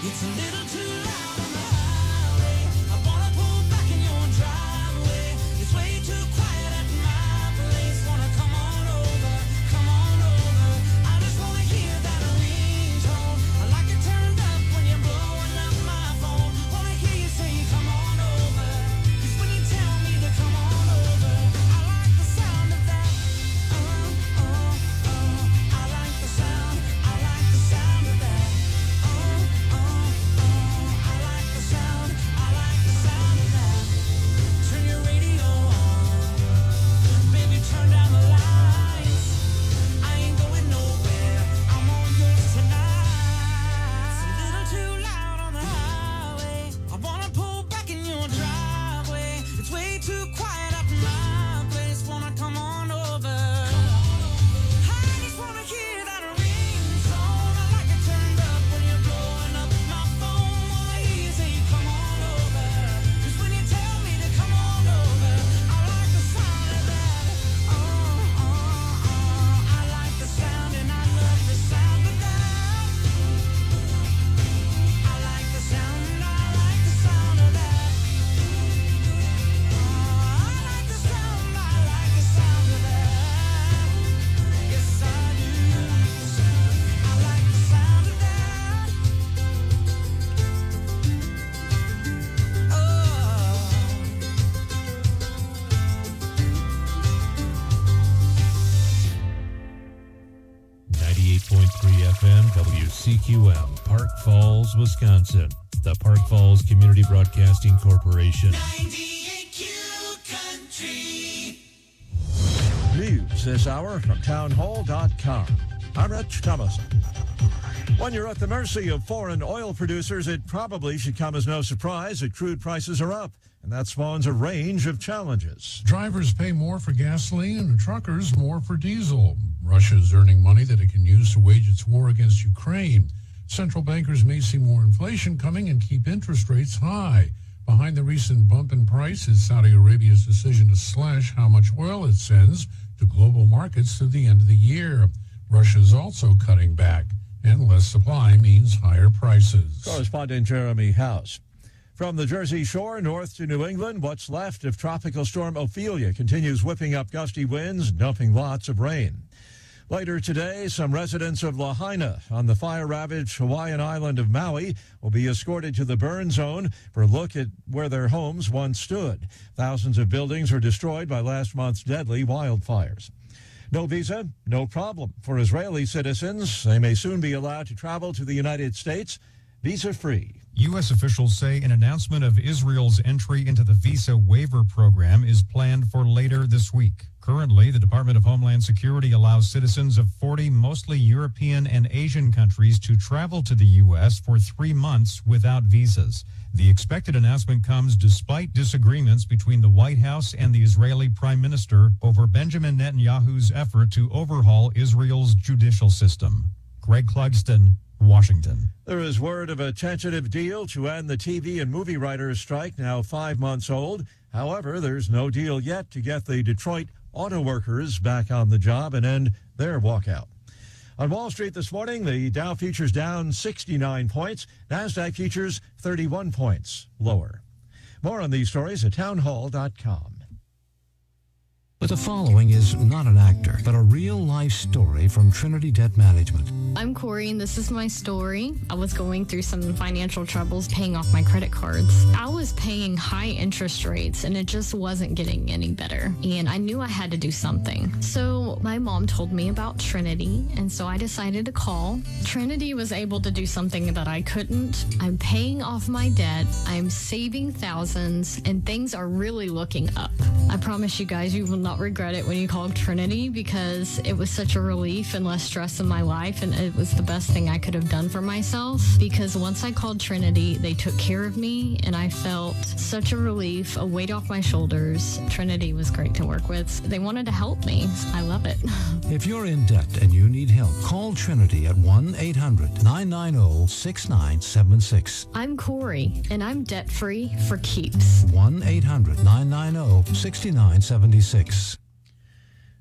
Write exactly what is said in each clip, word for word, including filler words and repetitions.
It's a little too loud on the highway. I wanna pull back in your driveway. It's way too quiet at my place. Wanna come on over, come on over. I just wanna hear that ringtone. I like it turned up when you're blowing up my phone. Wanna hear you say come on over. 'Cause when you tell me to come on over, I like the sound of that. Oh, oh, oh. I like the sound. I like the sound of that. Oh, oh, oh. I like the sound. I like the sound of that. Turn your radio on. Baby, turn down the lights. I ain't going nowhere. I'm all yours tonight. It's a little too loud on the highway. I wanna pull back in your driveway. It's way too quiet up in my place. Wanna come on over. I just wanna hear that ringtone. I like it turned up when you're blowing up my phone. Wanna hear you say come on over. 'Cause when you tell me to come on over, I like the sound of that. Oh, oh, oh. I like the sound and I love the sound of that. I like the sound and I like the sound of that. Oh, I like the sound, I like the sound of that. Yes, I do. I like the sound of that. Oh. ninety-eight point three F M W C Q M, Park Falls, Wisconsin. The Park Falls Community Broadcasting Corporation. ninety-eight Q Country. News this hour from townhall dot com. I'm Rich Thomason. When you're at the mercy of foreign oil producers, it probably should come as no surprise that crude prices are up, and that spawns a range of challenges. Drivers pay more for gasoline and truckers more for diesel. Russia's earning money that it can use to wage its war against Ukraine. Central bankers may see more inflation coming and keep interest rates high. Behind the recent bump in price is Saudi Arabia's decision to slash how much oil it sends to global markets through the end of the year. Russia's also cutting back, and less supply means higher prices. Correspondent Jeremy House. From the Jersey Shore north to New England, what's left of Tropical Storm Ophelia continues whipping up gusty winds, dumping lots of rain. Later today, some residents of Lahaina on the fire-ravaged Hawaiian island of Maui will be escorted to the burn zone for a look at where their homes once stood. Thousands of buildings were destroyed by last month's deadly wildfires. No visa, no problem for Israeli citizens. They may soon be allowed to travel to the United States visa-free. U S officials say an announcement of Israel's entry into the visa waiver program is planned for later this week. Currently, the Department of Homeland Security allows citizens of forty mostly European and Asian countries to travel to the U S for three months without visas. The expected announcement comes despite disagreements between the White House and the Israeli Prime Minister over Benjamin Netanyahu's effort to overhaul Israel's judicial system. Greg Clugston, Washington. There is word of a tentative deal to end the T V and movie writers' strike, now five months old. However, there's no deal yet to get the Detroit auto workers back on the job and end their walkout. On Wall Street this morning, the Dow futures down sixty-nine points, NASDAQ futures thirty-one points lower. More on these stories at townhall dot com. But the following is not an actor, but a real-life story from Trinity Debt Management. I'm Corey, and this is my story. I was going through some financial troubles paying off my credit cards. I was paying high interest rates, and it just wasn't getting any better. And I knew I had to do something. So my mom told me about Trinity, and so I decided to call. Trinity was able to do something that I couldn't. I'm paying off my debt. I'm saving thousands, and things are really looking up. I promise you guys, you will not regret it when you call Trinity, because it was such a relief and less stress in my life, and it was the best thing I could have done for myself, because once I called Trinity, they took care of me, and I felt such a relief, a weight off my shoulders. Trinity was great to work with. They wanted to help me. I love it. If you're in debt and you need help, call Trinity at one eight hundred nine nine zero six nine seven six. I'm Corey, and I'm debt-free for keeps. one eight hundred nine nine zero six nine seven six.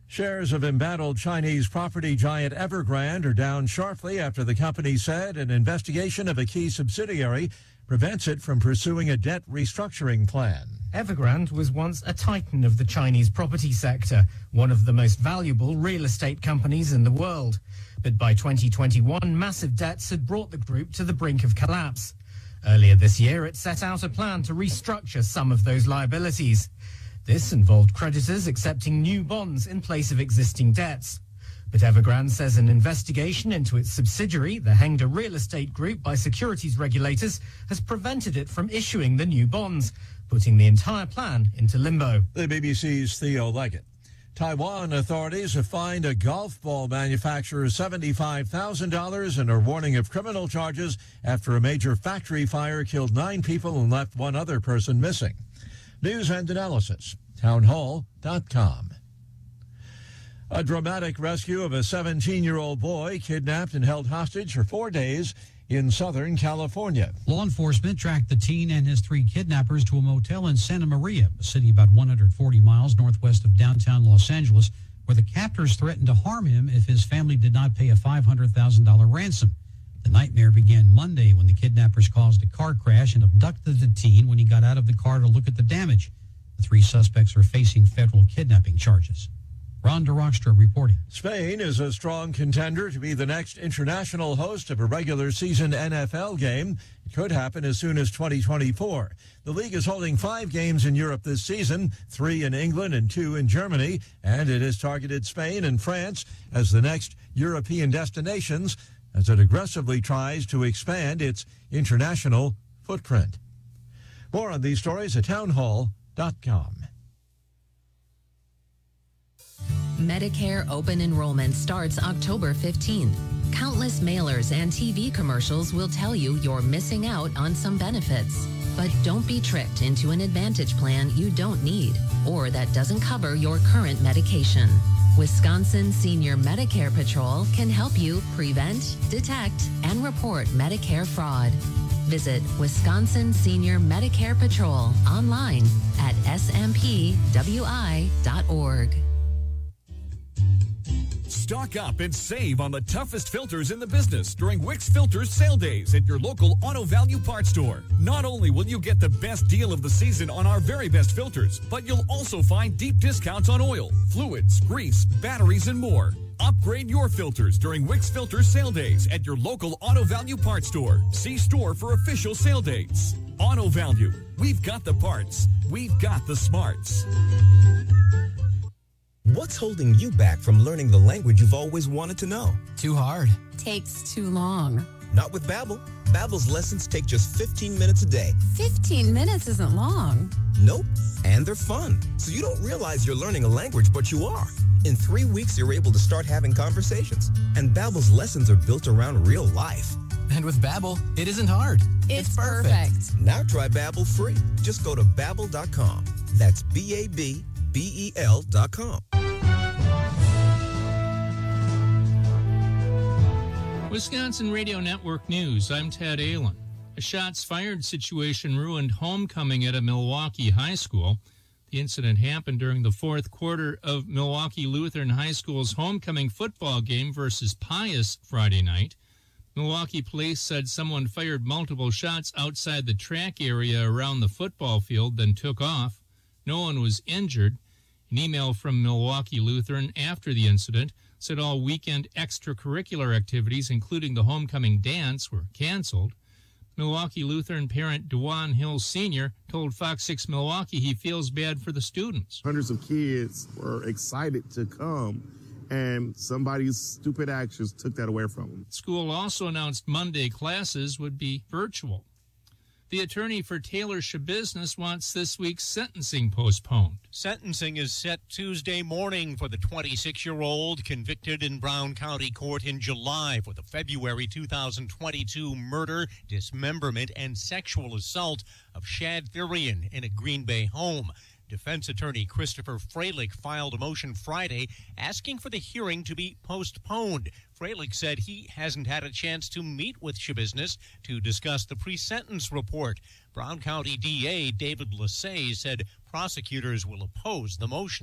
Shares of embattled Chinese property giant Evergrande are down sharply after the company said an investigation of a key subsidiary prevents it from pursuing a debt restructuring plan. Evergrande was once a titan of the Chinese property sector, one of the most valuable real estate companies in the world. But by twenty twenty-one, massive debts had brought the group to the brink of collapse. Earlier this year, it set out a plan to restructure some of those liabilities. This involved creditors accepting new bonds in place of existing debts. But Evergrande says an investigation into its subsidiary, the Hengda Real Estate Group, by securities regulators has prevented it from issuing the new bonds, putting the entire plan into limbo. The B B C's Theo Leggett. Taiwan authorities have fined a golf ball manufacturer seventy-five thousand dollars and are warning of criminal charges after a major factory fire killed nine people and left one other person missing. News and analysis, townhall dot com. A dramatic rescue of a seventeen-year-old boy kidnapped and held hostage for four days in Southern California. Law enforcement tracked the teen and his three kidnappers to a motel in Santa Maria, a city about one hundred forty miles northwest of downtown Los Angeles, where the captors threatened to harm him if his family did not pay a five hundred thousand dollars ransom. The nightmare began Monday when the kidnappers caused a car crash and abducted the teen when he got out of the car to look at the damage. The three suspects are facing federal kidnapping charges. Ron DeRockstra reporting. Spain is a strong contender to be the next international host of a regular season N F L game. It could happen as soon as twenty twenty-four. The league is holding five games in Europe this season, three in England and two in Germany, and it has targeted Spain and France as the next European destinations as it aggressively tries to expand its international footprint. More on these stories at townhall dot com. Medicare open enrollment starts October fifteenth. Countless mailers and T V commercials will tell you you're missing out on some benefits. But don't be tricked into an Advantage plan you don't need or that doesn't cover your current medication. Wisconsin Senior Medicare Patrol can help you prevent, detect, and report Medicare fraud. Visit Wisconsin Senior Medicare Patrol online at s m p w i dot org. Stock up and save on the toughest filters in the business during Wix Filters sale days at your local Auto Value Parts store. Not only will you get the best deal of the season on our very best filters, but you'll also find deep discounts on oil, fluids, grease, batteries, and more. Upgrade your filters during Wix Filters sale days at your local Auto Value Parts store. See store for official sale dates. Auto Value. We've got the parts. We've got the smarts. What's holding you back from learning the language you've always wanted to know? Too hard. Takes too long. Not with Babbel. Babbel's lessons take just fifteen minutes a day. fifteen minutes isn't long. Nope. And they're fun. So you don't realize you're learning a language, but you are. In three weeks, you're able to start having conversations. And Babbel's lessons are built around real life. And with Babbel, it isn't hard. It's, it's perfect. perfect. Now try Babbel free. Just go to babbel dot com. That's B A B B E L dot com. Wisconsin Radio Network News, I'm Ted Allen. A shots fired situation ruined homecoming at a Milwaukee high school. The incident happened during the fourth quarter of Milwaukee Lutheran High School's homecoming football game versus Pius Friday night. Milwaukee police said someone fired multiple shots outside the track area around the football field, then took off. No one was injured. An email from Milwaukee Lutheran after the incident said all weekend extracurricular activities, including the homecoming dance, were canceled. Milwaukee Lutheran parent Dewan Hill Senior told Fox six Milwaukee he feels bad for the students. Hundreds of kids were excited to come, and somebody's stupid actions took that away from them. School also announced Monday classes would be virtual. The attorney for Taylor Schabusiness wants this week's sentencing postponed. Sentencing is set Tuesday morning for the twenty-six-year-old convicted in Brown County Court in July for the February two thousand twenty-two murder, dismemberment, and sexual assault of Shad Therian in a Green Bay home. Defense attorney Christopher Freilich filed a motion Friday asking for the hearing to be postponed. Freilich said he hasn't had a chance to meet with Schabusiness to discuss the pre-sentence report. Brown County D A David Lassay said prosecutors will oppose the motion.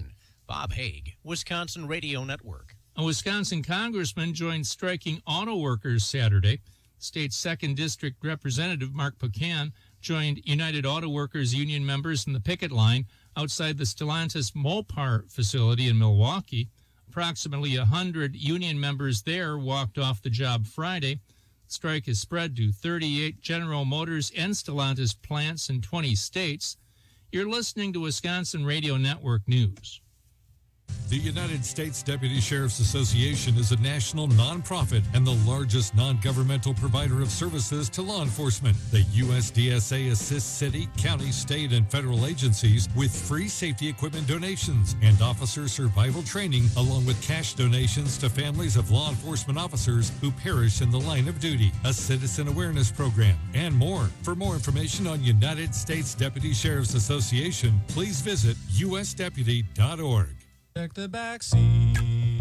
Bob Haig, Wisconsin Radio Network. A Wisconsin congressman joined striking auto workers Saturday. State's second District Representative Mark Pocan joined United Auto Workers Union members in the picket line outside the Stellantis Mopar facility in Milwaukee. Approximately one hundred union members there walked off the job Friday. The strike has spread to thirty-eight General Motors and Stellantis plants in twenty states. You're listening to Wisconsin Radio Network News. The United States Deputy Sheriff's Association is a national nonprofit and the largest non-governmental provider of services to law enforcement. The U S D S A assists city, county, state, and federal agencies with free safety equipment donations and officer survival training, along with cash donations to families of law enforcement officers who perish in the line of duty, a citizen awareness program, and more. For more information on United States Deputy Sheriff's Association, please visit u s deputy dot org. Check the back seat.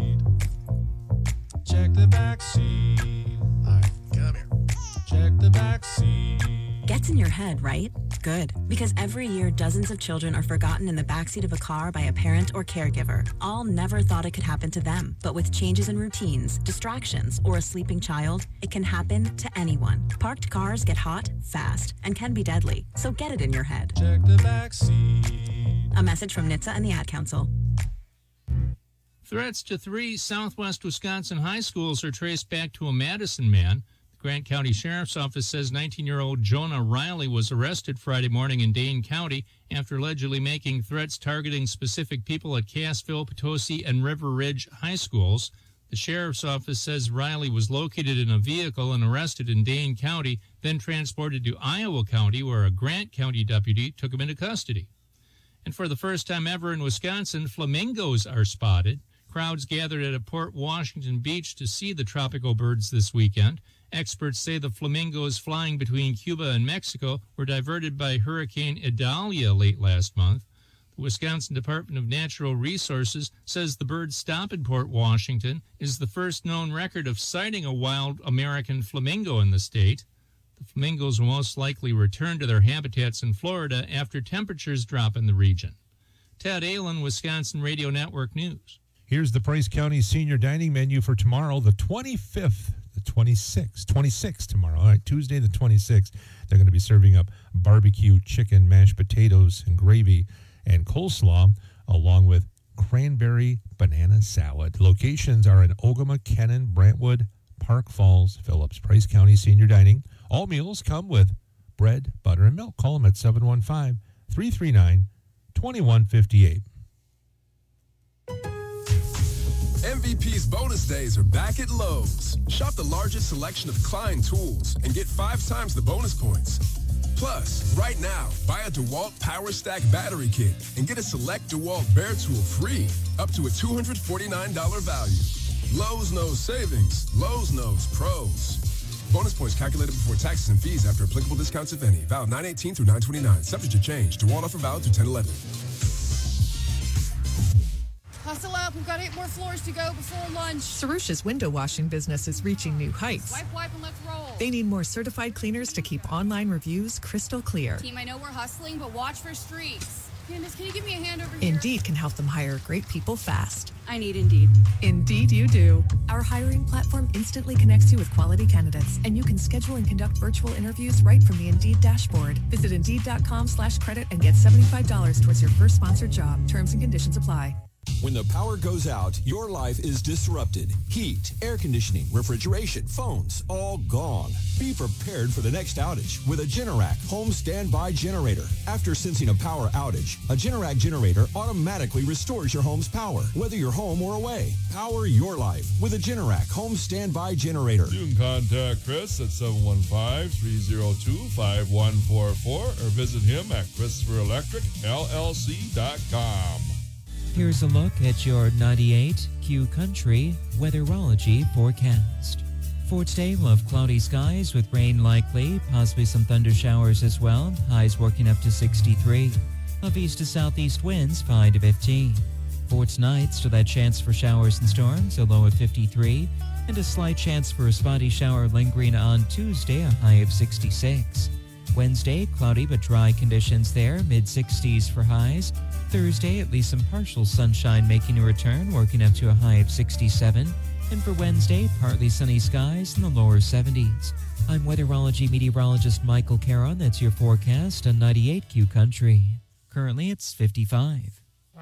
Check the back seat. All right, come here. Check the back seat. Gets in your head, right? Good. Because every year, dozens of children are forgotten in the backseat of a car by a parent or caregiver. All never thought it could happen to them. But with changes in routines, distractions, or a sleeping child, it can happen to anyone. Parked cars get hot, fast, and can be deadly. So get it in your head. Check the back seat. A message from N H T S A and the Ad Council. Threats to three southwest Wisconsin high schools are traced back to a Madison man. The Grant County Sheriff's Office says nineteen-year-old Jonah Riley was arrested Friday morning in Dane County after allegedly making threats targeting specific people at Cassville, Potosi, and River Ridge high schools. The Sheriff's Office says Riley was located in a vehicle and arrested in Dane County, then transported to Iowa County, where a Grant County deputy took him into custody. And for the first time ever in Wisconsin, flamingos are spotted. Crowds gathered at a Port Washington beach to see the tropical birds this weekend. Experts say the flamingos flying between Cuba and Mexico were diverted by Hurricane Idalia late last month. The Wisconsin Department of Natural Resources says the bird's stop in Port Washington is the first known record of sighting a wild American flamingo in the state. The flamingos will most likely return to their habitats in Florida after temperatures drop in the region. Ted Allen, Wisconsin Radio Network News. Here's the Price County Senior Dining menu for tomorrow, the twenty-fifth, the twenty-sixth, twenty-sixth tomorrow. All right, Tuesday the twenty-sixth. They're going to be serving up barbecue chicken, mashed potatoes, and gravy, and coleslaw, along with cranberry banana salad. Locations are in Ogama, Kennon, Brentwood, Park Falls, Phillips. Price County Senior Dining. All meals come with bread, butter, and milk. Call them at seven one five, three three nine, two one five eight. M V P's bonus days are back at Lowe's. Shop the largest selection of Klein tools and get five times the bonus points. Plus, right now, buy a DeWalt Power Stack battery kit and get a select DeWalt Bear tool free, up to a two hundred forty-nine dollars value. Lowe's knows savings. Lowe's knows pros. Bonus points calculated before taxes and fees after applicable discounts, if any. Valid nine eighteen through nine twenty-nine. Subject to change. DeWalt offer valid through ten eleven. Hustle up, we've got eight more floors to go before lunch. Sarusha's window washing business is reaching new heights. Wipe, wipe, and let's roll. They need more certified cleaners to keep online reviews crystal clear. Team, I know we're hustling, but watch for streaks. Candace, can you give me a hand over here? Indeed can help them hire great people fast. I need Indeed. Indeed you do. Our hiring platform instantly connects you with quality candidates, and you can schedule and conduct virtual interviews right from the Indeed dashboard. Visit Indeed.com slash credit and get seventy-five dollars towards your first sponsored job. Terms and conditions apply. When the power goes out, your life is disrupted. Heat, air conditioning, refrigeration, phones, all gone. Be prepared for the next outage with a Generac home standby generator. After sensing a power outage, a Generac generator automatically restores your home's power, whether you're home or away. Power your life with a Generac home standby generator. You can contact Chris at seven one five, three oh two, five one four four or visit him at Christopher Electric L L C dot com. Here's a look at your ninety-eight Q Country weatherology forecast. For today, we'll have cloudy skies with rain likely, possibly some thunder showers as well. Highs working up to sixty-three. Of east to southeast winds, five to fifteen. For tonight, still that chance for showers and storms, a low of fifty-three. And a slight chance for a spotty shower lingering on Tuesday, a high of sixty-six. Wednesday, cloudy but dry conditions there, mid sixties for highs. Thursday, at least some partial sunshine making a return, working up to a high of sixty-seven. And for Wednesday, partly sunny skies in the lower seventies. I'm weatherology meteorologist Michael Caron. That's your forecast on ninety-eight Q Country. Currently, it's fifty-five.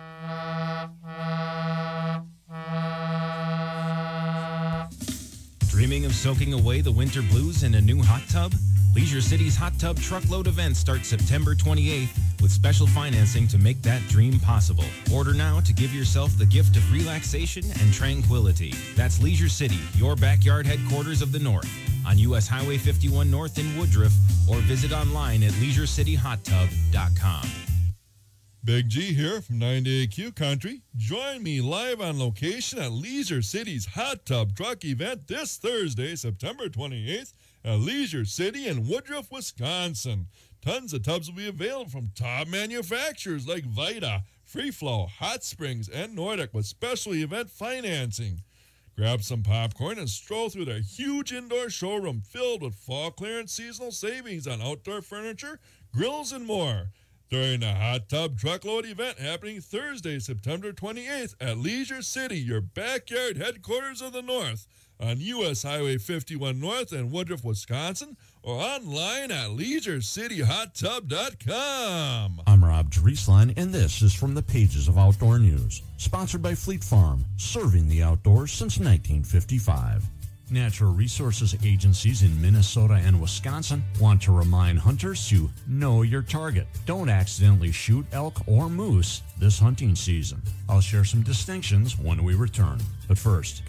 Dreaming of soaking away the winter blues in a new hot tub? Leisure City's Hot Tub Truckload event starts September twenty-eighth with special financing to make that dream possible. Order now to give yourself the gift of relaxation and tranquility. That's Leisure City, your backyard headquarters of the North, on U S Highway fifty-one North in Woodruff, or visit online at leisure city hot tub dot com. Big G here from ninety-eight Q Country. Join me live on location at Leisure City's Hot Tub Truck event this Thursday, September twenty-eighth, at Leisure City in Woodruff, Wisconsin. Tons of tubs will be available from top manufacturers like Vita, Free Flow, Hot Springs, and Nordic with special event financing. Grab some popcorn and stroll through their huge indoor showroom filled with fall clearance seasonal savings on outdoor furniture, grills, and more. During the Hot Tub Truckload event happening Thursday, September twenty-eighth at Leisure City, your backyard headquarters of the North, on U S Highway fifty-one North in Woodruff, Wisconsin, or online at leisure city hot tub dot com. I'm Rob Drieslein, and this is from the pages of Outdoor News. Sponsored by Fleet Farm, serving the outdoors since nineteen fifty-five. Natural resources agencies in Minnesota and Wisconsin want to remind hunters to know your target. Don't accidentally shoot elk or moose this hunting season. I'll share some distinctions when we return. But first,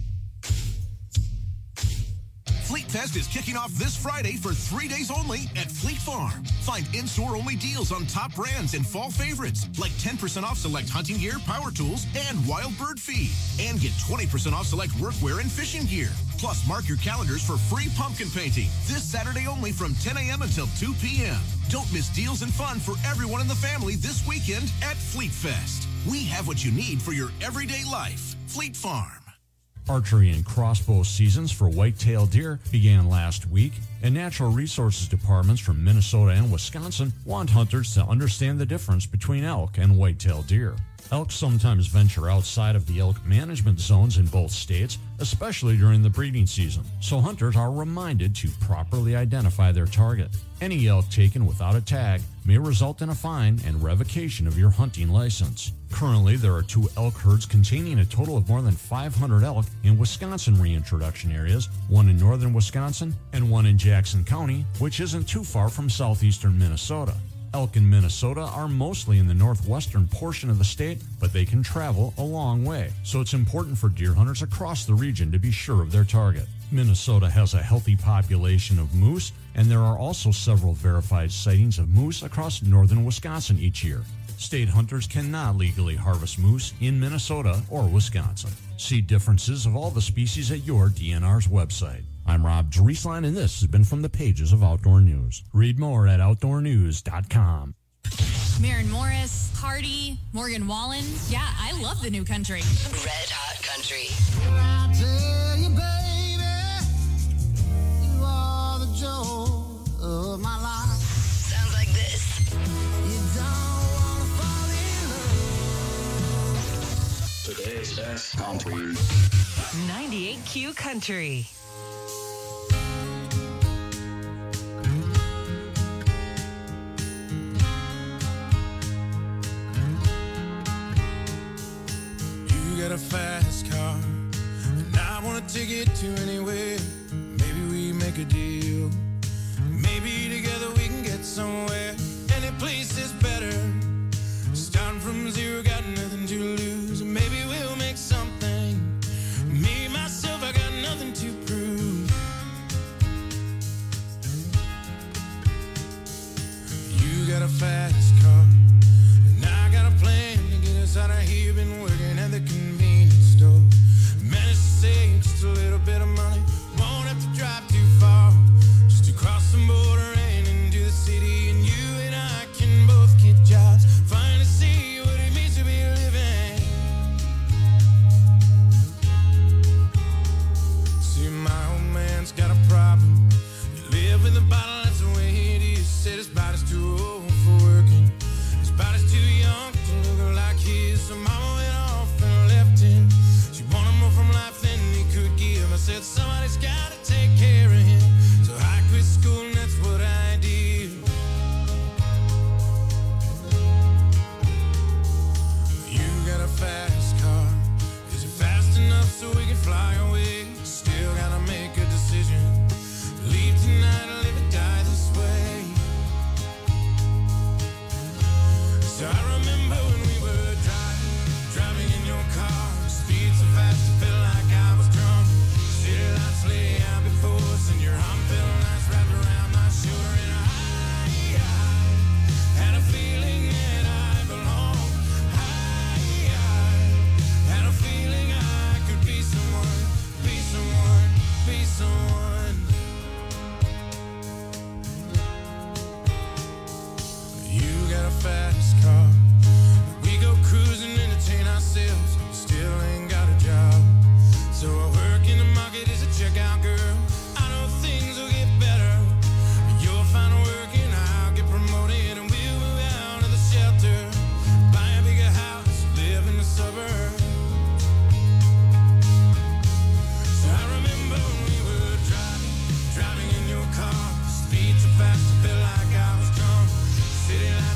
Fleet Fest is kicking off this Friday for three days only at Fleet Farm. Find in-store only deals on top brands and fall favorites like ten percent off select hunting gear, power tools, and wild bird feed. And get twenty percent off select workwear and fishing gear. Plus, mark your calendars for free pumpkin painting this Saturday only from ten a.m. until two p.m. Don't miss deals and fun for everyone in the family this weekend at Fleet Fest. We have what you need for your everyday life. Fleet Farm. archery and crossbow seasons for white-tailed deer began last week, and natural resources departments from Minnesota and Wisconsin want hunters to understand the difference between elk and white-tailed deer. Elk sometimes venture outside of the elk management zones in both states, especially during the breeding season, so hunters are reminded to properly identify their target. Any elk taken without a tag may result in a fine and revocation of your hunting license. Currently, there are two elk herds containing a total of more than five hundred elk in Wisconsin reintroduction areas, one in northern Wisconsin and one in Jackson County, which isn't too far from southeastern Minnesota. Elk in Minnesota are mostly in the northwestern portion of the state, but they can travel a long way, so it's important for deer hunters across the region to be sure of their target. Minnesota has a healthy population of moose, and there are also several verified sightings of moose across northern Wisconsin each year. State hunters cannot legally harvest moose in Minnesota or Wisconsin. See differences of all the species at your D N R's website. I'm Rob Drieslein, and this has been from the pages of Outdoor News. Read more at outdoor news dot com. Maren Morris, Hardy, Morgan Wallen. Yeah, I love the new country. Red Hot Country. I tell you, baby, you are the joy of my life. Sounds like this. You don't want to fall in love. Today's best country. ninety-eight Q Country. Got a fast car, and I want to take it to anywhere. Maybe we make a deal. Maybe together we can get somewhere. Any place is better. Starting from zero, got nothing to lose. Maybe we'll make something. Me, myself, I got nothing to prove. You got a fast car, and I got a plan to get us out of here. Been working at the convenience store. Managed to save just a little bit of money. Won't have to drive too far. Just to cross the border and into the city. And you and I can both get jobs. Finally see what it means to be living. See, my old man's got a problem. You live with a bottle, that's the way it is. Said his body's too old for working. His body's too young to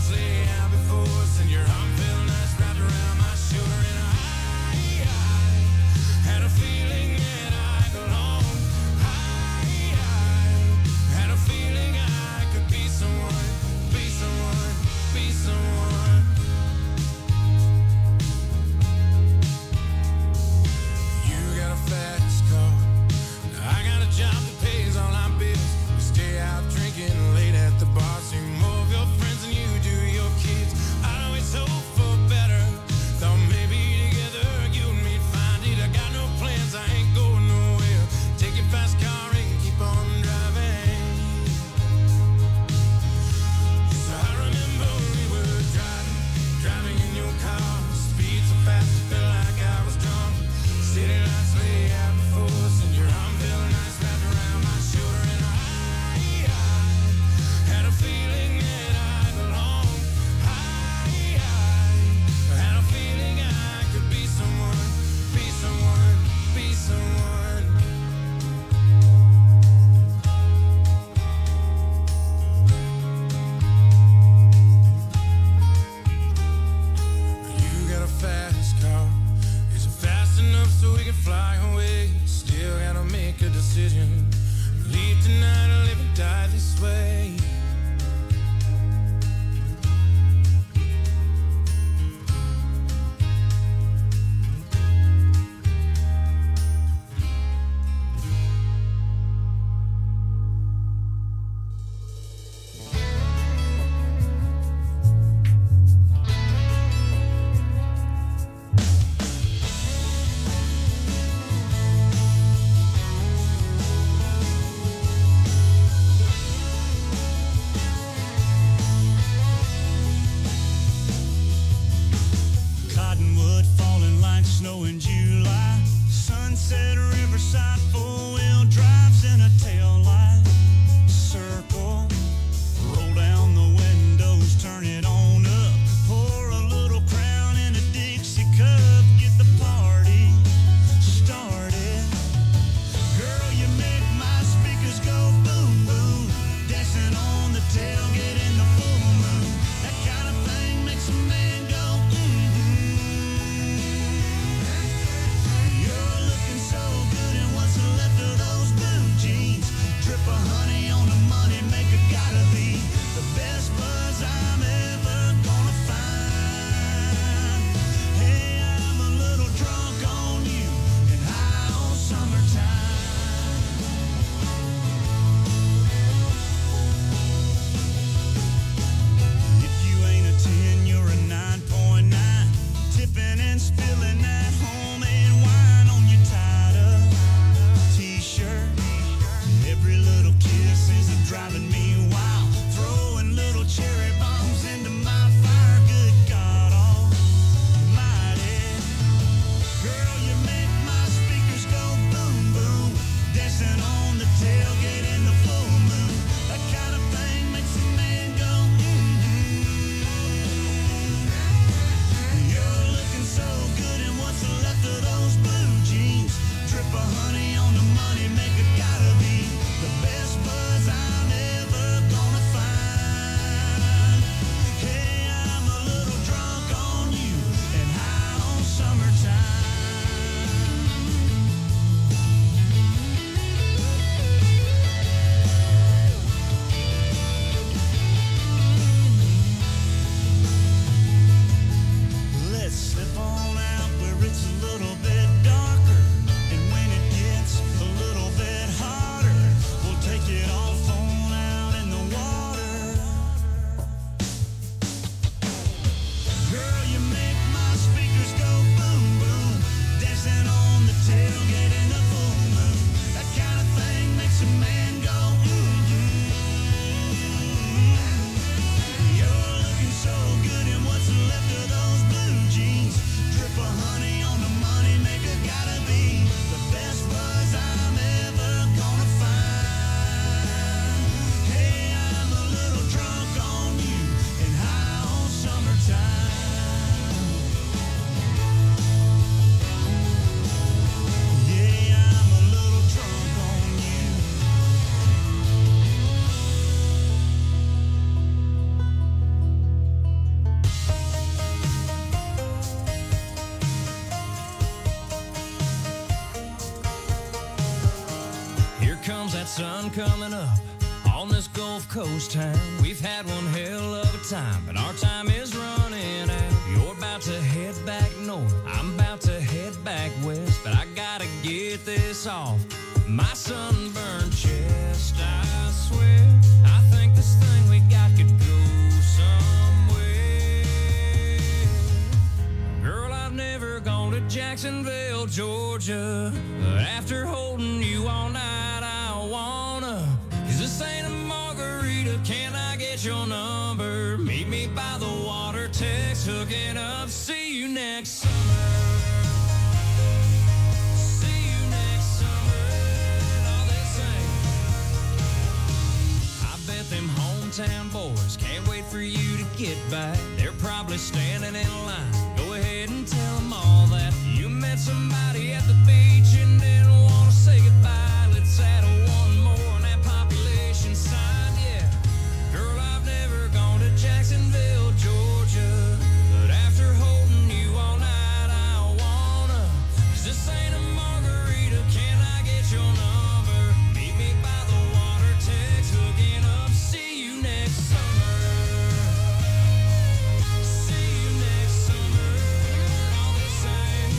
sleigh out before us, and your arm felt nice wrapped around my shoulder, and I, I had a feeling that I belonged. I, I had a feeling I could be someone, be someone, be someone. You got a fast car, I got a job that pays all our bills. We stay out drinking late at the bar, see more of your friends than you do your kids. I always hope for better, thought maybe together you and me'd find it. I got no plans, I ain't going nowhere. Take your fast car and keep on driving. So I remember we were driving, driving in your car. Speed so fast it felt like I was drunk. City lights lay out before us, and your arm felt nice wrapped around my shoulder, and I, I had a feeling that I belonged. I, I had a feeling I could be someone, be someone, be someone. You got a fast car. Is it fast enough so we can fly away? Still gotta make a decision. Leave tonight or live and die this way. Cottonwood falling like snow in July. Sunset Riverside, four-wheel drives in a tail light. Circle, roll down the windows, turn it on up. Pour a little Crown in a Dixie cup, get the party started. Girl, you make my speakers go boom, boom. Dancing on the tailgate in the full moon. That kind of thing makes a man go, mm-hmm. You're looking so coming up on this Gulf Coast town. We've had one hell of a time, but our time is running out. You're about to head back north, I'm about to head back west, but I gotta get this off my sunburned chest. I swear, I think this thing we got could go somewhere. Girl, I've never gone to Jacksonville, Georgia, but after holding you all night, I wanna. Is this ain't a margarita? Can I get your number? Meet me by the water, text, hooking up. See you next summer. See you next summer. All they say. I bet them hometown boys can't wait for you to get back. They're probably standing in line. Go ahead and tell them all that you met somebody at the beach and didn't want to say goodbye. Let's add a one more on that population sign, yeah. Girl, I've never gone to Jacksonville, Georgia, but after holding you all night, I wanna. 'Cause this ain't a margarita, can I get your number? Meet me by the water, text, hooking up. See you next summer. See you next summer. All the same.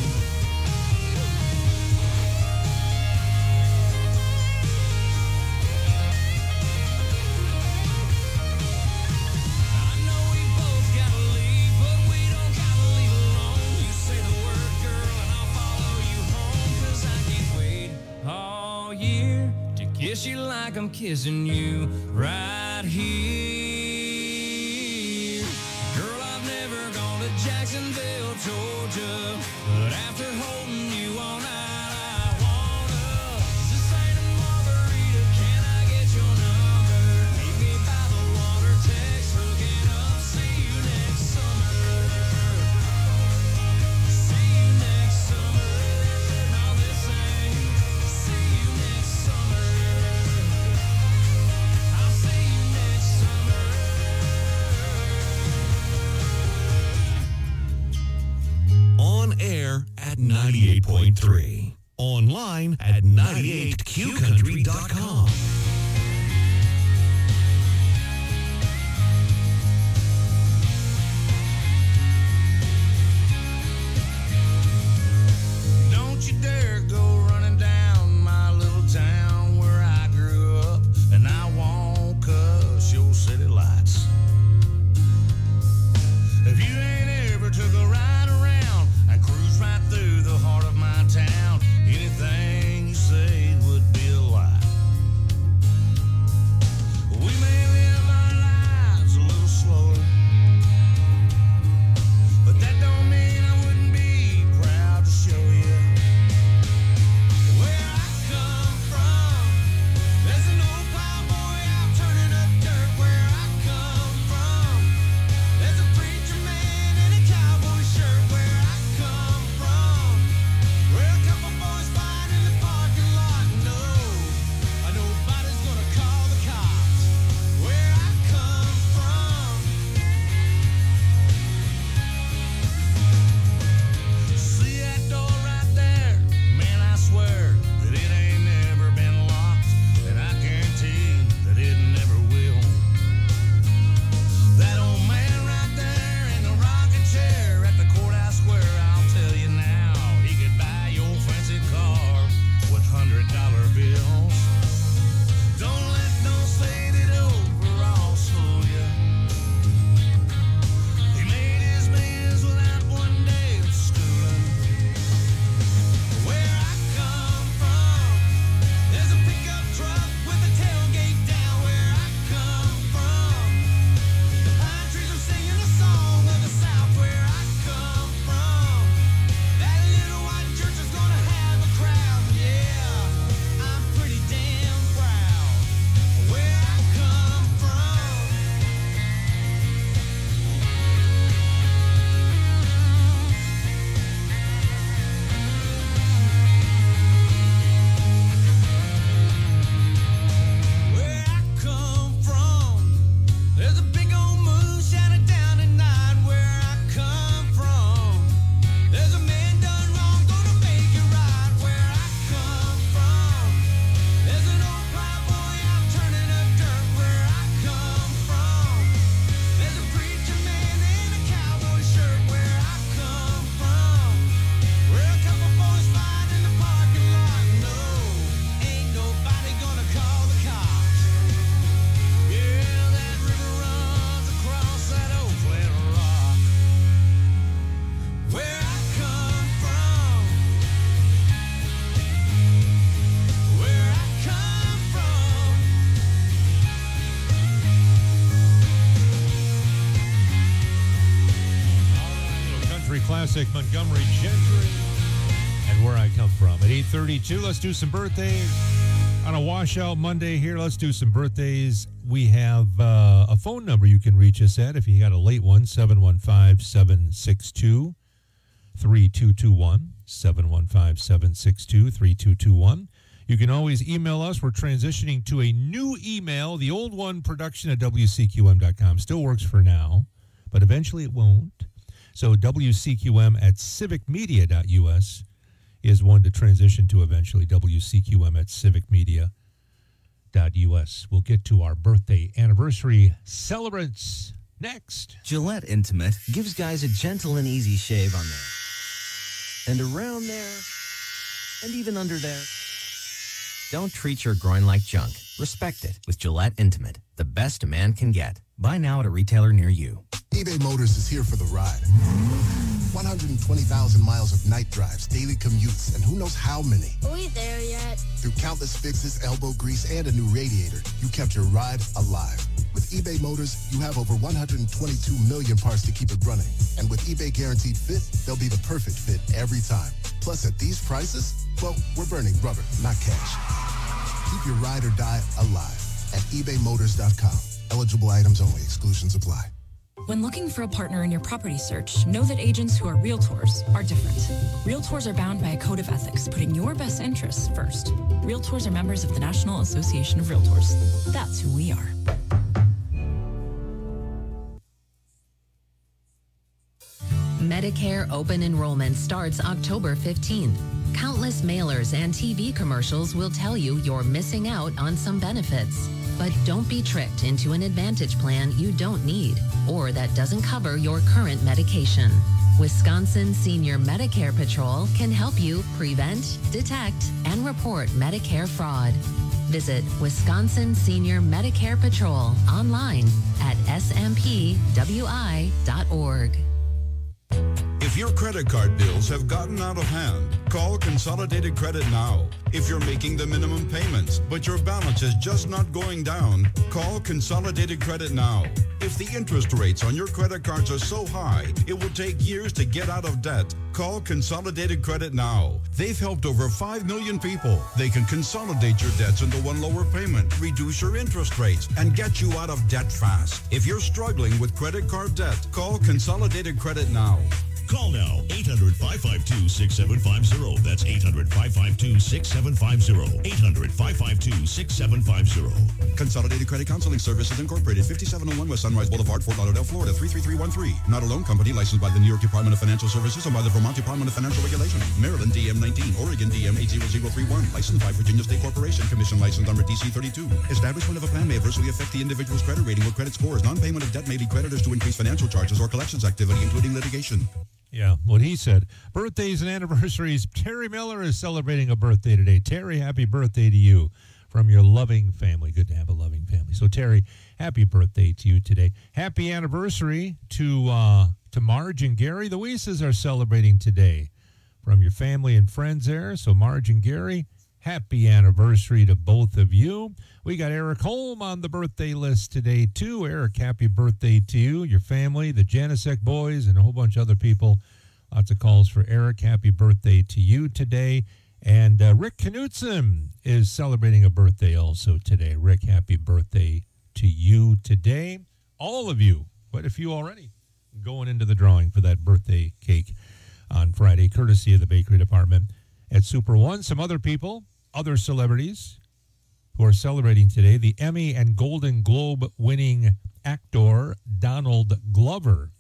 I know we both gotta leave, but we don't gotta leave alone. You say the word, girl, and I'll follow you home. 'Cause I can't wait all year to kiss you like I'm kissing you right here. Girl, I've never gone to Jacksonville, Georgia, but after holding you all night, I wanna. 'Cause this ain't a margarita, can I get your number? Meet me by the water, text, hooking up. See you next summer. See you next summer. All the same. See you next summer. I'll see you next summer. On air at ninety-eight point three. Online at ninety-eight q country dot com. Don't you dare go running down my little town where I grew up, and I won't cuss your city lights. If you ain't ever took a ride around and cruise right through the heart of my town, anything you say would be a lie. classic Montgomery Gentry and Where I Come From. At eight thirty-two, let's do some birthdays. On a washout Monday here, let's do some birthdays. We have uh, a phone number you can reach us at if you got a late one, seven one five, seven six two, three two two one, seven one five, seven six two, three two two one. You can always email us. We're transitioning to a new email. The old one, production at W C Q M dot com, still works for now, but eventually it won't. So W C Q M at civic media dot U S is one to transition to eventually, W C Q M at civic media dot U S. We'll get to our birthday anniversary celebrants next. Gillette Intimate gives guys a gentle and easy shave on there, and around there, and even under there. Don't treat your groin like junk. Respect it with Gillette Intimate, the best a man can get. Buy now at a retailer near you. eBay Motors is here for the ride. one hundred twenty thousand miles of night drives, daily commutes, and who knows how many. Are we there yet? Through countless fixes, elbow grease, and a new radiator, you kept your ride alive. With eBay Motors, you have over one hundred twenty-two million parts to keep it running. And with eBay Guaranteed Fit, they'll be the perfect fit every time. Plus, at these prices, well, we're burning rubber, not cash. Keep your ride or die alive at ebay motors dot com. Eligible items only. Exclusions apply. When looking for a partner in your property search, know that agents who are realtors are different. Realtors are bound by a code of ethics, putting your best interests first. Realtors are members of the National Association of Realtors. That's who we are. Medicare open enrollment starts October fifteenth. Countless mailers and T V commercials will tell you you're missing out on some benefits. But don't be tricked into an Advantage plan you don't need or that doesn't cover your current medication. Wisconsin Senior Medicare Patrol can help you prevent, detect, and report Medicare fraud. Visit Wisconsin Senior Medicare Patrol online at s m p w i dot org. If your credit card bills have gotten out of hand, call Consolidated Credit now. If you're making the minimum payments, but your balance is just not going down, call Consolidated Credit now. If the interest rates on your credit cards are so high, it will take years to get out of debt. Call Consolidated Credit now. They've helped over five million people. They can consolidate your debts into one lower payment, reduce your interest rates, and get you out of debt fast. If you're struggling with credit card debt, call Consolidated Credit now. Call now, eight hundred, five five two, six seven five zero. That's eight hundred, five five two, six seven five zero. eight hundred, five five two, six seven five zero. Consolidated Credit Counseling Services Incorporated, fifty-seven oh one West Sunrise Boulevard, Fort Lauderdale, Florida, three three three one three. Not a loan company licensed by the New York Department of Financial Services and by the Vermont Department of Financial Regulation. Maryland D M nineteen, Oregon D M eight zero zero three one. Licensed by Virginia State Corporation. Commission license number D C thirty-two. Establishment of a plan may adversely affect the individual's credit rating or credit scores. Non-payment of debt may lead creditors to increase financial charges or collections activity, including litigation. Yeah, what he said. Birthdays and anniversaries. Terry Miller is celebrating a birthday today. Terry, happy birthday to you from your loving family. Good to have a loving family. So, Terry, happy birthday to you today. Happy anniversary to uh, to Marge and Gary. The Weises are celebrating today from your family and friends there. So, Marge and Gary, happy anniversary to both of you. We got Eric Holm on the birthday list today, too. Eric, happy birthday to you, your family, the Janicek boys, and a whole bunch of other people. Lots of calls for Eric. Happy birthday to you today. And uh, Rick Knutson is celebrating a birthday also today. Rick, happy birthday to you today. All of you, quite a few already, going into the drawing for that birthday cake on Friday, courtesy of the bakery department at Super One. Some other people, other celebrities who are celebrating today. The Emmy and Golden Globe winning actor Donald Glover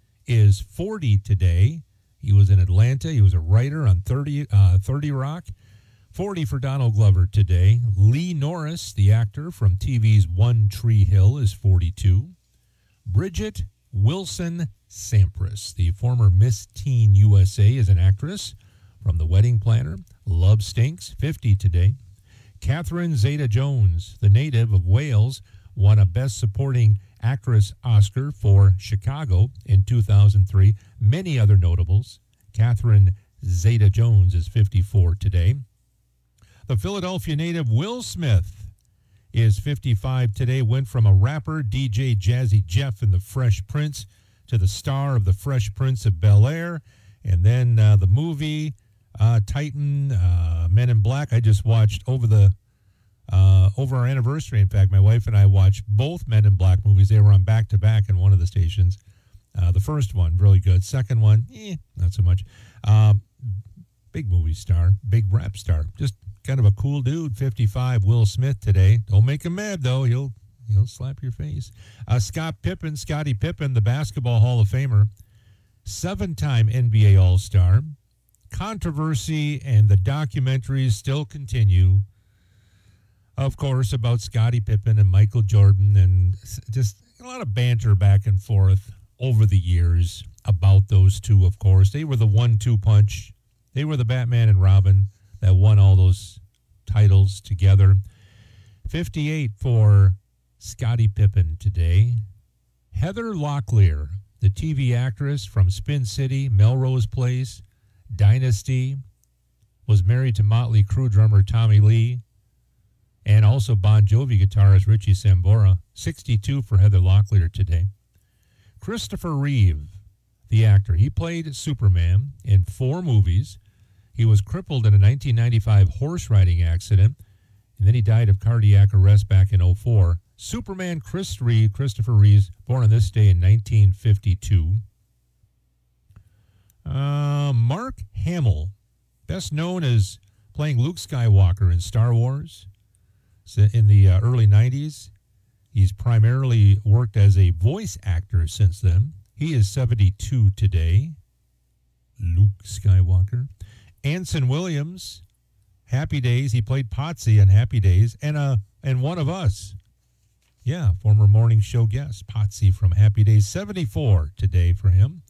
is forty today. He was in Atlanta. He was a writer on thirty, uh, thirty Rock. forty for Donald Glover today. Lee Norris, the actor from T V's One Tree Hill, is forty-two. Bridget Wilson Sampras, the former Miss Teen U S A, is an actress from The Wedding Planner. Love Stinks, fifty today. Catherine Zeta-Jones, the native of Wales, won a Best Supporting Actress Oscar for Chicago in two thousand three. Many other notables. Catherine Zeta-Jones is fifty-four today. The Philadelphia native Will Smith is fifty-five today. Went from a rapper, D J Jazzy Jeff in The Fresh Prince, to the star of The Fresh Prince of Bel-Air. And then uh, the movie uh, Titan, uh, Men in Black. I just watched over the uh, over our anniversary. In fact, my wife and I watched both Men in Black movies. They were on back to back in one of the stations. Uh, the first one, really good. Second one, eh, not so much. Um, big movie star, big rap star. Just kind of a cool dude. fifty-five, Will Smith today. Don't make him mad, though. He'll he'll slap your face. Uh, Scott Pippen, Scottie Pippen, the Basketball Hall of Famer. Seven-time N B A All-Star. Controversy and the documentaries still continue, of course, about Scottie Pippen and Michael Jordan, and just a lot of banter back and forth over the years about those two, of course. They were the one two punch. They were the Batman and Robin that won all those titles together. fifty-eight for Scottie Pippen today. Heather Locklear, the T V actress from Spin City, Melrose Place, Dynasty, was married to Motley Crue drummer Tommy Lee, and also Bon Jovi guitarist Richie Sambora. sixty-two for Heather Locklear today. Christopher Reeve, the actor, he played Superman in four movies. He was crippled in a nineteen ninety-five horse riding accident, and then he died of cardiac arrest back in oh four. Superman Chris Reeve, Christopher Reeves, born on this day in nineteen fifty-two. Uh, Mark Hamill, best known as playing Luke Skywalker in Star Wars in the uh, early nineties. He's primarily worked as a voice actor since then. He is seventy-two today. Luke Skywalker. Anson Williams, Happy Days. He played Potsy on Happy Days. And uh, and One of Us. Yeah, former morning show guest. Potsy from Happy Days. seventy-four today for him.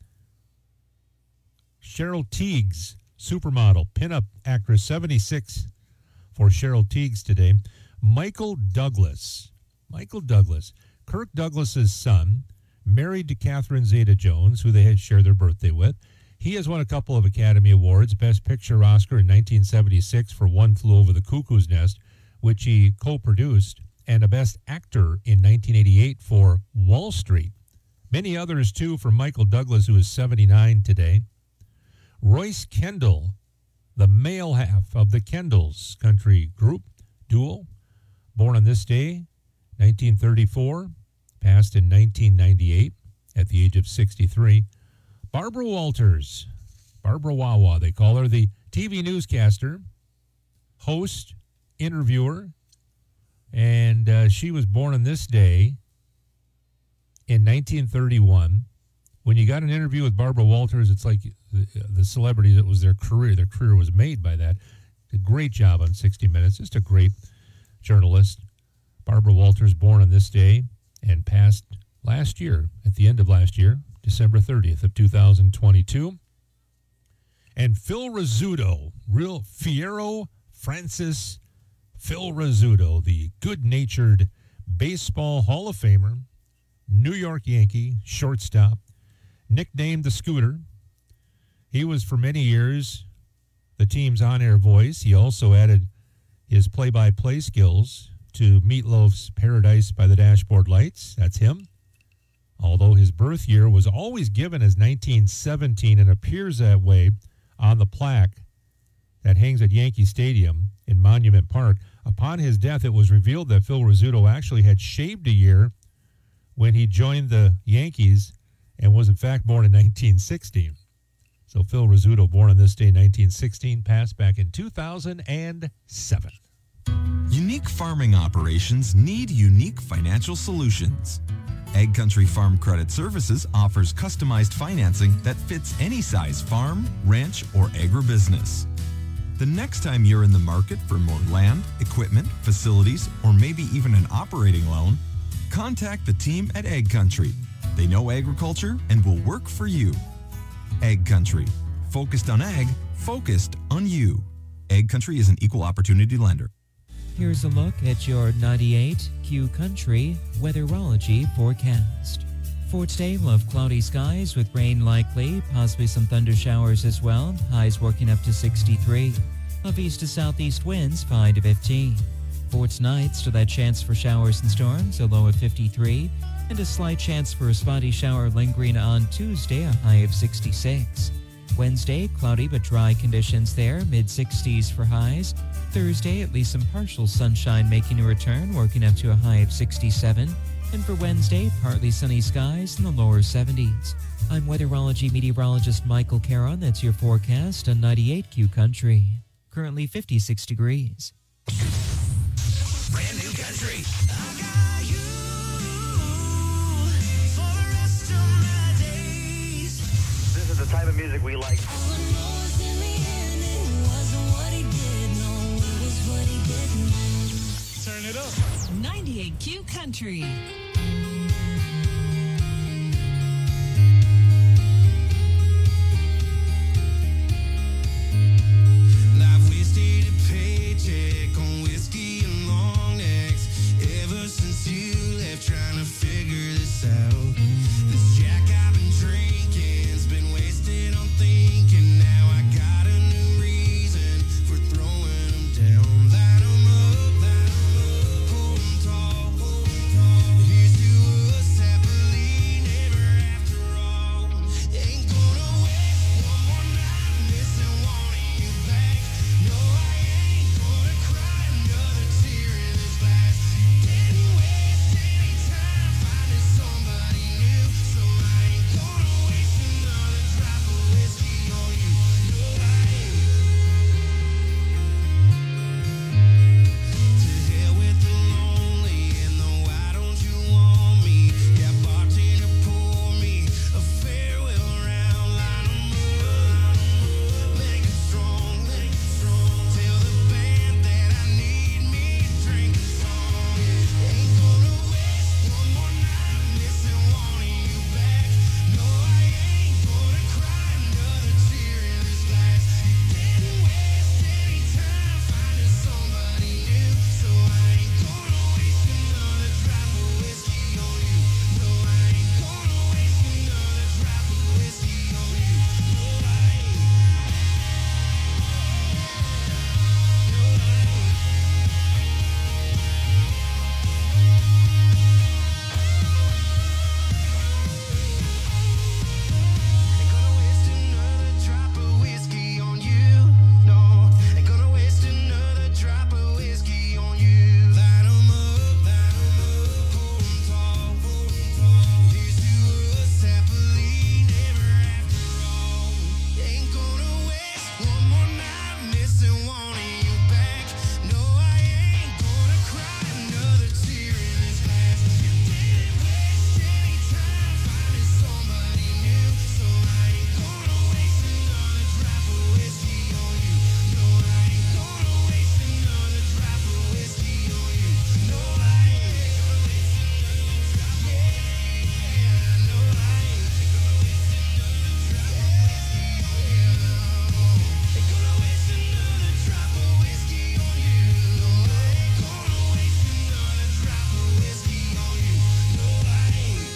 Cheryl Tiegs, supermodel, pinup actress. seventy-six for Cheryl Tiegs today. Michael Douglas. Michael Douglas, Kirk Douglas's son, married to Catherine Zeta-Jones, who they had shared their birthday with. He has won a couple of Academy Awards, Best Picture Oscar in nineteen seventy-six for One Flew Over the Cuckoo's Nest, which he co-produced, and a Best Actor in nineteen eighty-eight for Wall Street. Many others, too, for Michael Douglas, who is seventy-nine today. Royce Kendall, the male half of the Kendalls country group, duo, born on this day, nineteen thirty-four, passed in nineteen ninety-eight at the age of sixty-three. Barbara Walters, Barbara Wawa, they call her, the T V newscaster, host, interviewer, and uh, she was born on this day in nineteen thirty-one. When you got an interview with Barbara Walters, it's like the, the celebrities, it was their career. Their career was made by that. Did a great job on sixty minutes. Just a great journalist. Barbara Walters, born on this day and passed last year, at the end of last year, December thirtieth of two thousand twenty-two. And Phil Rizzuto, real Fiero Francis Phil Rizzuto, the good-natured baseball Hall of Famer, New York Yankee, shortstop, nicknamed the Scooter. He was for many years the team's on-air voice. He also added his play-by-play skills to Meatloaf's Paradise by the Dashboard Lights. That's him. Although his birth year was always given as nineteen seventeen and appears that way on the plaque that hangs at Yankee Stadium in Monument Park. Upon his death, it was revealed that Phil Rizzuto actually had shaved a year when he joined the Yankees and was in fact born in nineteen sixteen. So Phil Rizzuto, born on this day, nineteen sixteen, passed back in two thousand seven. Unique farming operations need unique financial solutions. Ag Country Farm Credit Services offers customized financing that fits any size farm, ranch, or agribusiness. The next time you're in the market for more land, equipment, facilities, or maybe even an operating loan, contact the team at Ag Country. They know agriculture and will work for you. Ag Country. Focused on ag, focused on you. Ag Country is an equal opportunity lender. Here's a look at your ninety-eight Q Country weatherology forecast. For today, we'll have cloudy skies with rain likely, possibly some thunder showers as well. Highs working up to sixty-three. Of east to southeast winds, five to fifteen. For tonight, still that chance for showers and storms, a low of fifty-three. And a slight chance for a spotty shower lingering on Tuesday, a high of sixty-six. Wednesday, cloudy but dry conditions there, mid sixties for highs. Thursday, at least some partial sunshine making a return, working up to a high of sixty-seven. And for Wednesday, partly sunny skies in the lower seventies. I'm weatherology meteorologist Michael Caron. That's your forecast on ninety-eight Q Country. Currently fifty-six degrees. Brand new country. This is the type of music we like. Turn it up. ninety-eight Q Country. Life wasted a paycheck on whiskey and long necks. Ever since you left, trying to figure this out. This Jack I've been drinking's been wasted on thinking. Now I got a new reason for throwing them down. Light 'em up, light 'em up, hold 'em tall, hold 'em tall. Here's to us happily never after all. Ain't gonna waste one more night missing wanting you back. No, I ain't gonna cry another tear in this glass. Didn't waste any time finding somebody new, so I ain't gonna waste another drop of whiskey on you. No, I ain't. To hell with the lonely and the why don't you want me? Yeah, bartender, pour me a farewell round. Line 'em up, make it strong, make it strong. Tell the band that I need me a drink of song. Ain't gonna waste one more night missing wanting you back. No, I ain't gonna cry another tear in this glass. Didn't waste any time finding somebody new, so I ain't gonna waste another drop of whiskey on you. No, I ain't gonna waste another drop of whiskey on you. No, I ain't. Ain't gonna waste another drop of whiskey on you. No, ain't gonna waste another drop of whiskey on you. Light 'em up, light 'em up, hold 'em tall, hold 'em tall. Here's to us happily never after all. Ain't gonna waste one more night missing wanting you back. No, I ain't gonna cry another tear in this glass. You didn't waste any time finding somebody new, so I ain't gonna waste another drop of whiskey on you. No, I ain't gonna waste another drop of whiskey on you. No, I ain't gonna waste another drop. Yeah, no, I ain't gonna waste another drop of whiskey on you. Ain't gonna waste another drop of whiskey on you. No, I ain't gonna waste another drop of whiskey on you. No, I ain't.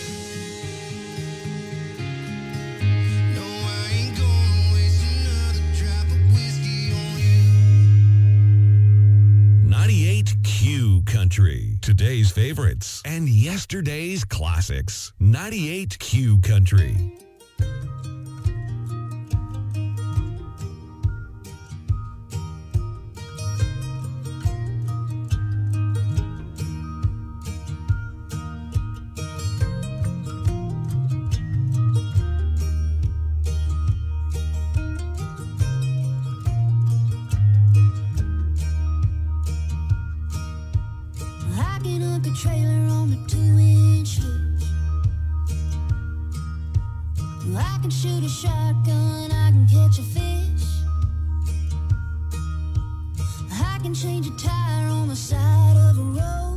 No, I ain't gonna waste another drop of whiskey on you. ninety-eight Q Country. Today's favorites and yesterday's classics. ninety-eight Q Country. I can hook a trailer on a two-inch hitch. I can shoot a shotgun, I can catch a fish. I can change a tire on the side of a road.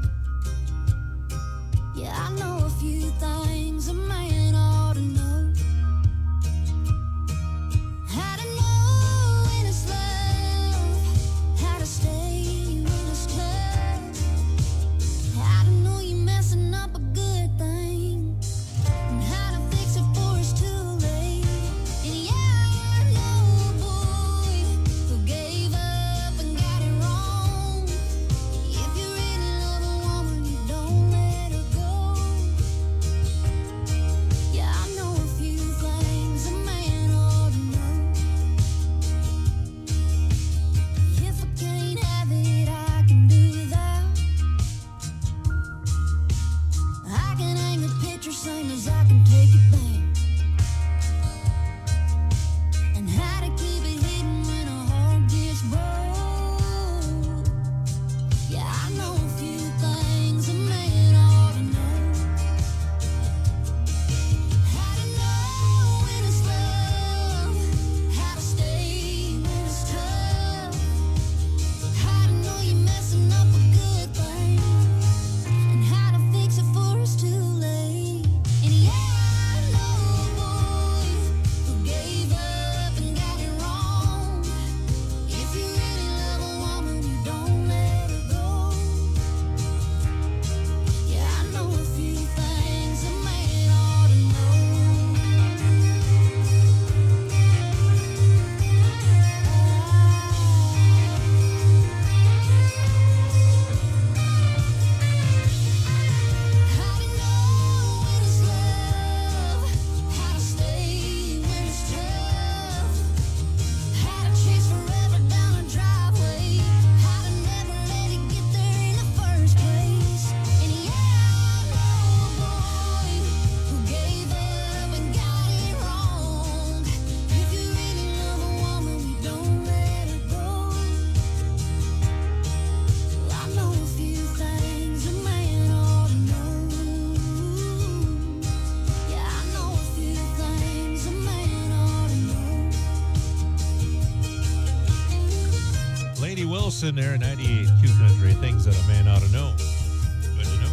Yeah, I know a few things a man ought to know. How to know when it's love, how to stay when it's tough. How to know you're messing up a good thing, and how to fix it before it's too late. And yeah, I know a boy who gave up and got it wrong. If you really Jackson there, ninety-eight Q Country. Things that a man ought to know. Good to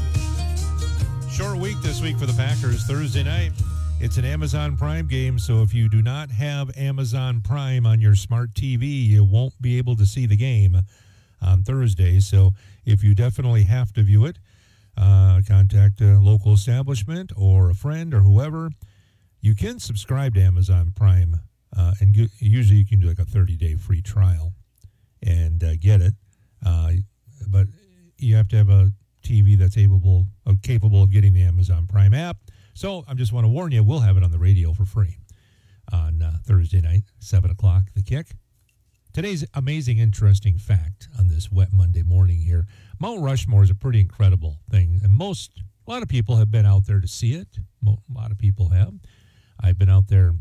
know. Short week this week for the Packers. Thursday night. It's an Amazon Prime game, so if you do not have Amazon Prime on your smart T V, you won't be able to see the game on Thursday. So if you definitely have to view it, uh, contact a local establishment or a friend or whoever. You can subscribe to Amazon Prime, uh, and get, usually you can do like a thirty-day free trial and uh, get it. Uh, but you have to have a T V that's able, uh, capable of getting the Amazon Prime app. So I just want to warn you, we'll have it on the radio for free on uh, Thursday night, seven o'clock, The Kick. Today's amazing, interesting fact on this wet Monday morning here. Mount Rushmore is a pretty incredible thing. And most, a lot of people have been out there to see it. A lot of people have. I've been out there,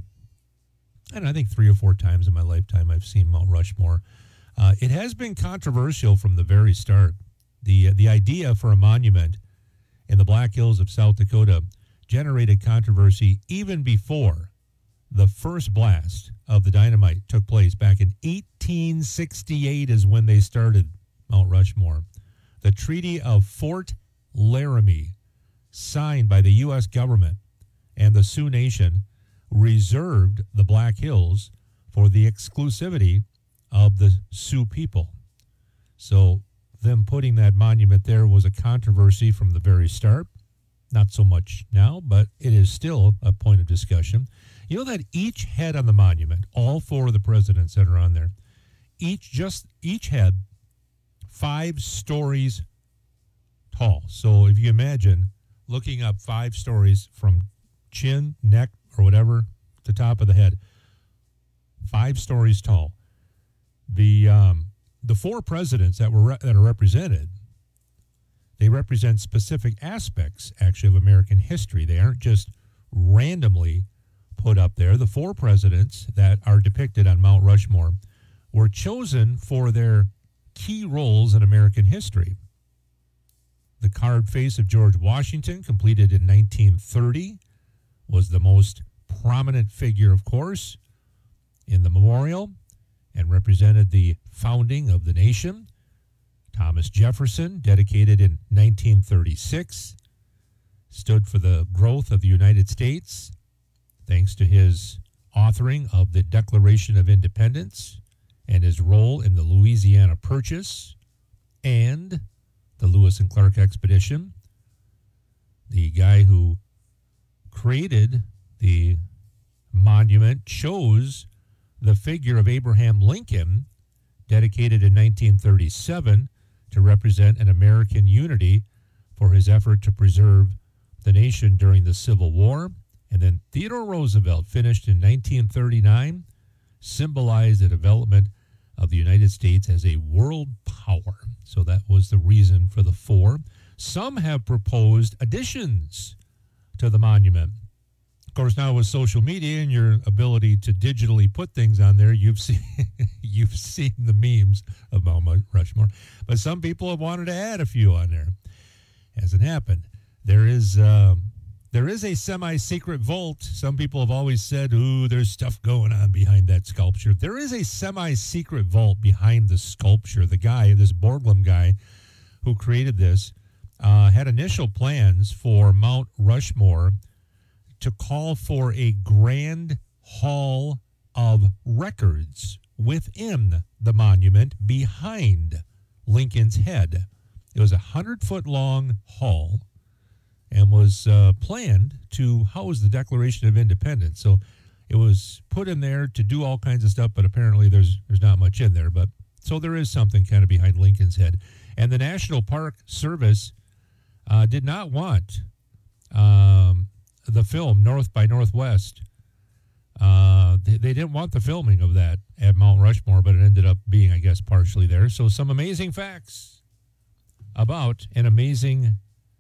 and I think three or four times in my lifetime I've seen Mount Rushmore. Uh, it has been controversial from the very start. The, uh, the idea for a monument in the Black Hills of South Dakota generated controversy even before the first blast of the dynamite took place back in eighteen sixty-eight is when they started Mount Rushmore. The Treaty of Fort Laramie, signed by the U S government and the Sioux Nation, reserved the Black Hills for the exclusivity of the Sioux people. So them putting that monument there was a controversy from the very start. Not so much now, but it is still a point of discussion. You know that each head on the monument, all four of the presidents that are on there, each just each head five stories tall. So if you imagine looking up five stories from chin, neck, or whatever, to top of the head, five stories tall. The um, the four presidents that were re- that are represented, they represent specific aspects, actually, of American history. They aren't just randomly put up there. The four presidents that are depicted on Mount Rushmore were chosen for their key roles in American history. The carved face of George Washington, completed in nineteen thirty, was the most prominent figure, of course, in the memorial and represented the founding of the nation. Thomas Jefferson, dedicated in nineteen thirty-six, stood for the growth of the United States thanks to his authoring of the Declaration of Independence and his role in the Louisiana Purchase and the Lewis and Clark Expedition. The guy who created the monument chose the figure of Abraham Lincoln, dedicated in nineteen thirty-seven, to represent an American unity for his effort to preserve the nation during the Civil War. And then Theodore Roosevelt, finished in nineteen thirty-nine, symbolized the development of the United States as a world power. So that was the reason for the four. Some have proposed additions to the monument. Of course, now with social media and your ability to digitally put things on there, you've seen you've seen the memes of Mount Rushmore. But some people have wanted to add a few on there. Hasn't happened. There is um, there is a semi-secret vault. Some people have always said, "Ooh, there's stuff going on behind that sculpture." There is a semi-secret vault behind the sculpture. The guy, this Borglum guy, who created this, uh, had initial plans for Mount Rushmore to call for a grand hall of records within the monument behind Lincoln's head. It was a hundred-foot-long hall and was uh, planned to house the Declaration of Independence. So it was put in there to do all kinds of stuff, but apparently there's there's not much in there. But so there is something kind of behind Lincoln's head. And the National Park Service uh, did not want um, the film North by Northwest. Uh, they, they didn't want the filming of that at Mount Rushmore, but it ended up being, I guess, partially there. So some amazing facts about an amazing,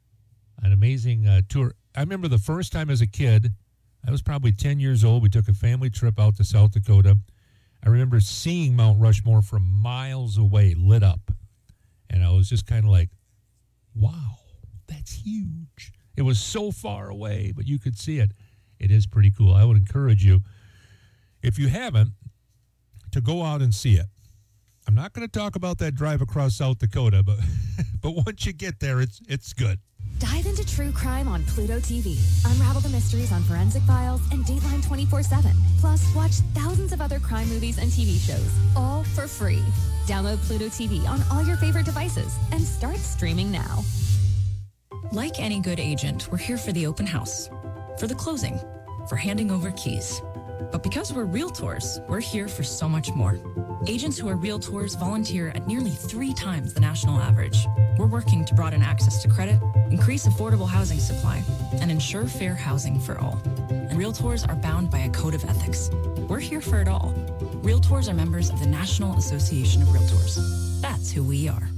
an amazing uh, tour. I remember the first time as a kid, I was probably ten years old. We took a family trip out to South Dakota. I remember seeing Mount Rushmore from miles away, lit up. And I was just kind of like, wow, that's huge. It was so far away, but you could see it. It is pretty cool. I would encourage you, if you haven't, to go out and see it. I'm not going to talk about that drive across South Dakota, but but once you get there, it's it's good. Dive into true crime on Pluto T V. Unravel the mysteries on Forensic Files and Dateline twenty-four seven. Plus, watch thousands of other crime movies and T V shows, all for free. Download Pluto T V on all your favorite devices and start streaming now. Like any good agent, we're here for the open house, for the closing, for handing over keys. But because we're realtors, we're here for so much more. Agents who are realtors volunteer at nearly three times the national average. We're working to broaden access to credit, increase affordable housing supply, and ensure fair housing for all. And realtors are bound by a code of ethics. We're here for it all. Realtors are members of the National Association of Realtors. That's who we are.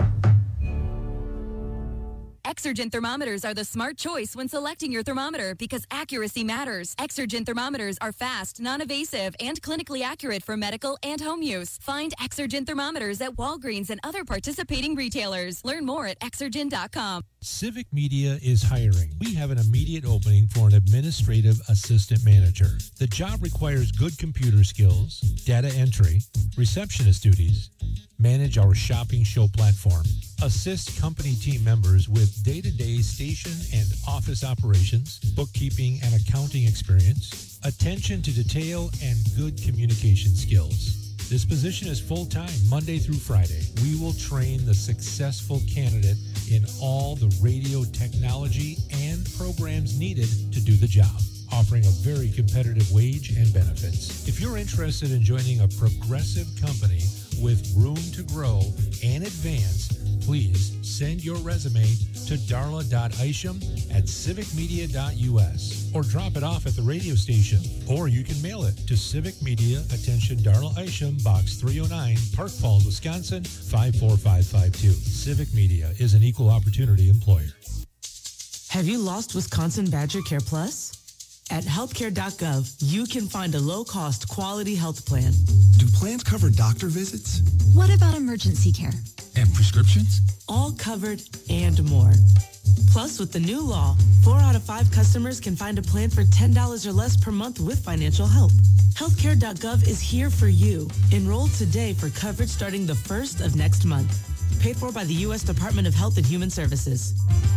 Exergen thermometers are the smart choice when selecting your thermometer because accuracy matters. Exergen thermometers are fast, non-invasive, and clinically accurate for medical and home use. Find Exergen thermometers at Walgreens and other participating retailers. Learn more at exergen dot com. Civic Media is hiring. We have an immediate opening for an administrative assistant manager. The job requires good computer skills, data entry, receptionist duties, manage our shopping show platform, assist company team members with day-to-day station and office operations, bookkeeping and accounting experience, attention to detail, and good communication skills. This position is full-time, Monday through Friday. We will train the successful candidate in all the radio technology and programs needed to do the job, offering a very competitive wage and benefits. If you're interested in joining a progressive company with room to grow and advance, please send your resume to darla dot isham at civic media dot u s or drop it off at the radio station. Or you can mail it to Civic Media, attention Darla Isham, Box three oh nine, Park Falls, Wisconsin, five four five five two. Civic Media is an equal opportunity employer. Have you lost Wisconsin Badger Care Plus? At healthcare dot gov, you can find a low-cost quality health plan. Do plans cover doctor visits? What about emergency care? And prescriptions? All covered and more. Plus, with the new law, four out of five customers can find a plan for ten dollars or less per month with financial help. healthcare dot gov is here for you. Enroll today for coverage starting the first of next month. Paid for by the U S Department of Health and Human Services.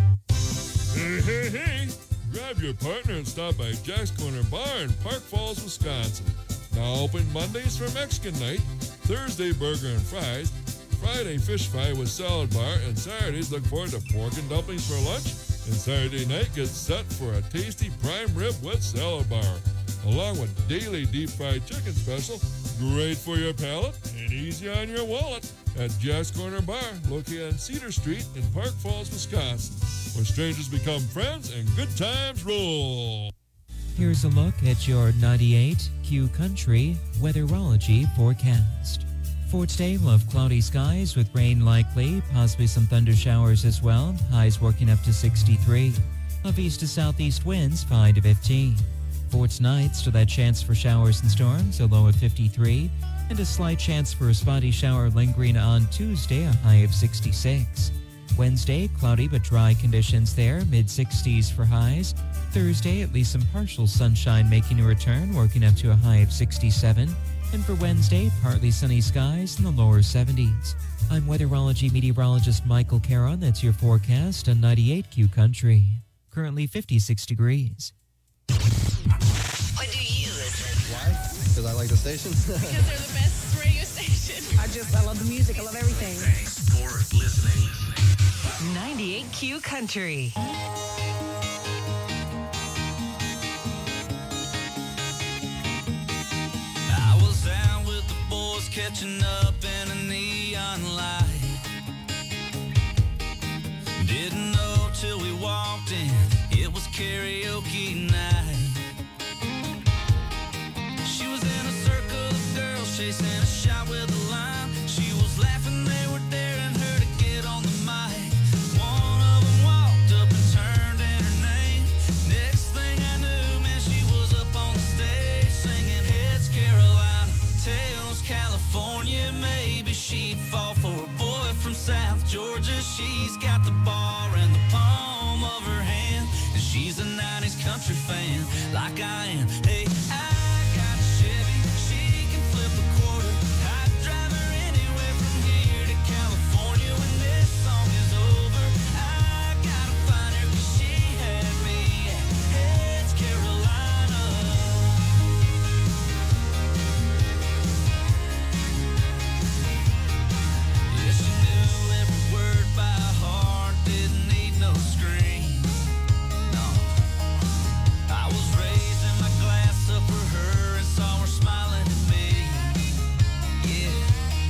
Hey, hey, hey! Grab your partner and stop by Jack's Corner Bar in Park Falls, Wisconsin. Now open Mondays for Mexican night, Thursday burger and fries, Friday fish fry with salad bar, and Saturdays look forward to pork and dumplings for lunch, and Saturday night gets set for a tasty prime rib with salad bar, along with daily deep fried chicken special, great for your palate and easy on your wallet at Jack's Corner Bar, located on Cedar Street in Park Falls, Wisconsin, where strangers become friends and good times roll. Here's a look at your ninety-eight Q Country weatherology forecast. For today, we'll have cloudy skies with rain likely, possibly some thunder showers as well. Highs working up to sixty-three. Of east to southeast winds, five to fifteen. For tonight, still that chance for showers and storms, a low of fifty-three. And a slight chance for a spotty shower lingering on Tuesday, a high of sixty-six. Wednesday, cloudy but dry conditions there, mid-sixties for highs. Thursday, at least some partial sunshine making a return, working up to a high of sixty-seven. And for Wednesday, partly sunny skies in the lower seventies. I'm weatherology meteorologist Michael Caron. That's your forecast on ninety-eight Q Country. Currently fifty-six degrees. What do you listen? Why? Because I like the station. Because they're the best radio station. I just, I love the music. I love everything. Thanks for listening. ninety-eight Q Country. I was out with the boys catching up in a neon light. Didn't know till we walked in, it was karaoke night. She was in a circle of girls chasing a shot with a line. She was laughing, they were daring her to get on the mic. One of them walked up and turned in her name. Next thing I knew, man, she was up on the stage singing Heads Carolina, Tails California. Maybe she'd fall for a boy from South Georgia. She's got the bar in the palm of her hand, and she's a nineties country fan like I am. Hey, I